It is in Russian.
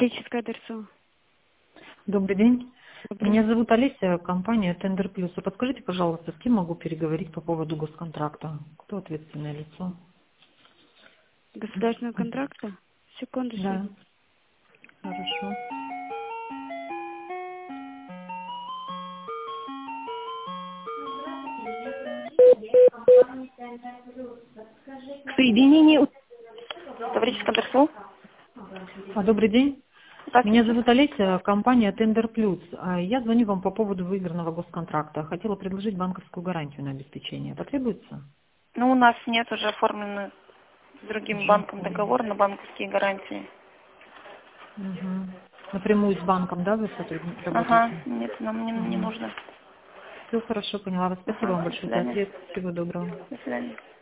Лическое ТРСО. Добрый день. Добрый Меня день. зовут Олеся, компания Тендер Плюс. А подскажите, пожалуйста, с кем могу переговорить по поводу госконтракта? Кто ответственное лицо? Государственного контракта? Секундочку. Да, хорошо. К соединению. Таврическое ТРСО. Добрый день. Меня Здравствуйте. зовут Олеся, компания Тендер Плюс. Я звоню вам по поводу выигранного госконтракта. Хотела предложить банковскую гарантию на обеспечение. Потребуется? Ну, у нас нет уже оформлено с другим Уже банком оформлено. договор на банковские гарантии. Угу. Напрямую с банком, да, вы Ага, работаете? нет, нам не Угу. нужно. Все хорошо, поняла вас. Спасибо Ага, вам до большое за свидания. ответ. Всего доброго. До свидания.